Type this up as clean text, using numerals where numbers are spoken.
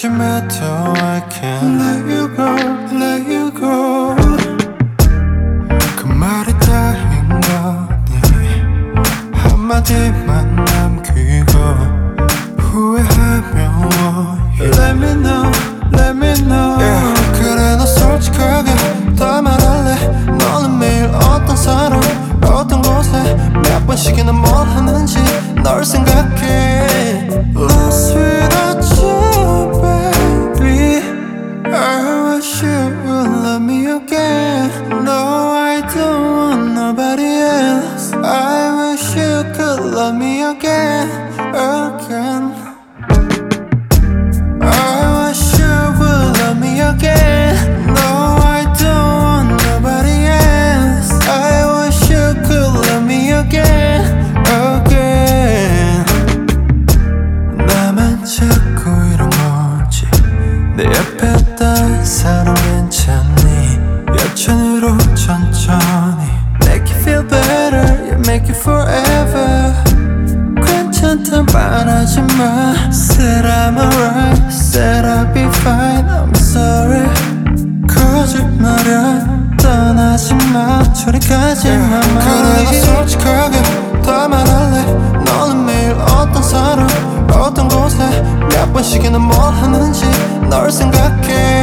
그렇지만도 I can't let you go, let you go. 그 말이 다인 거니 한마디만 남기고 후회하면 Let me know, let me know. Yeah. 그래 너 솔직하게 다 말할래. 너는 매일 어떤 사람 어떤 곳에 몇 번씩이나 뭘 하는지 널 생각해. Lost without you baby. I wish you would love me again. No, I don't want nobody else. I wish you could love me again, again. I wish you would love me again. No, I don't want nobody else. I wish you could love me again, again. 나만 자꾸 이런 거지. 내 옆에 딴 사람 괜찮니? 여천으로 천천히 Make you feel better, you make it forever. 괜찮단 말하지마. Said I'm alright, said I'll be fine. I'm sorry. 거짓말은 떠나지마. 저리 가지마. 그래 나 솔직하게 다 말할래. 너는 매일 어떤 사람 어떤 곳에 몇 번씩이나 뭘 하는지 널 생각해.